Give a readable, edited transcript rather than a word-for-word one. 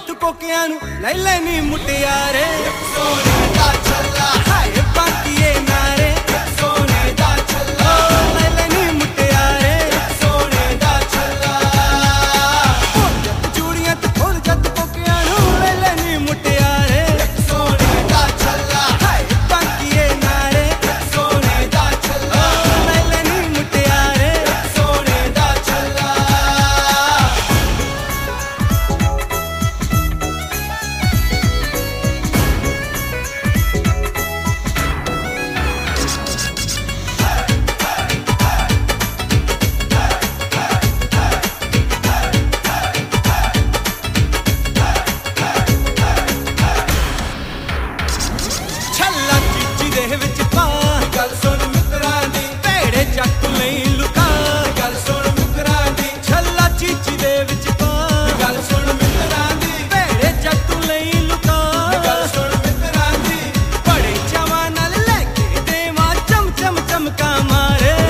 जत कोकियां नू ले लेनी मुटियारे सोने दा छल्ला हाय बाकीए नारे सोने दा छल्ला ले लेनी मुटियारे सोने दा छल्ला जत चूड़ियां ते खोल जत कोकियां नू ले लेनी मुटियारे सोने दा छल्ला हाय बाकीए नारे सोने दा छल्ला ले लेनी मुटियारे सोने दा छल्ला छल्ला चीची दे विच पा गल सुन मित्रा दी भेड़े चक नहीं लुका गल सुन मित्रा दी छल्ला चीची दे विच पा गल सुन मित्रा दी भेड़े चक नहीं लुका गल सुन मित्रा दी बड़े चावां नाल लेके देवां चम चम चमका मारे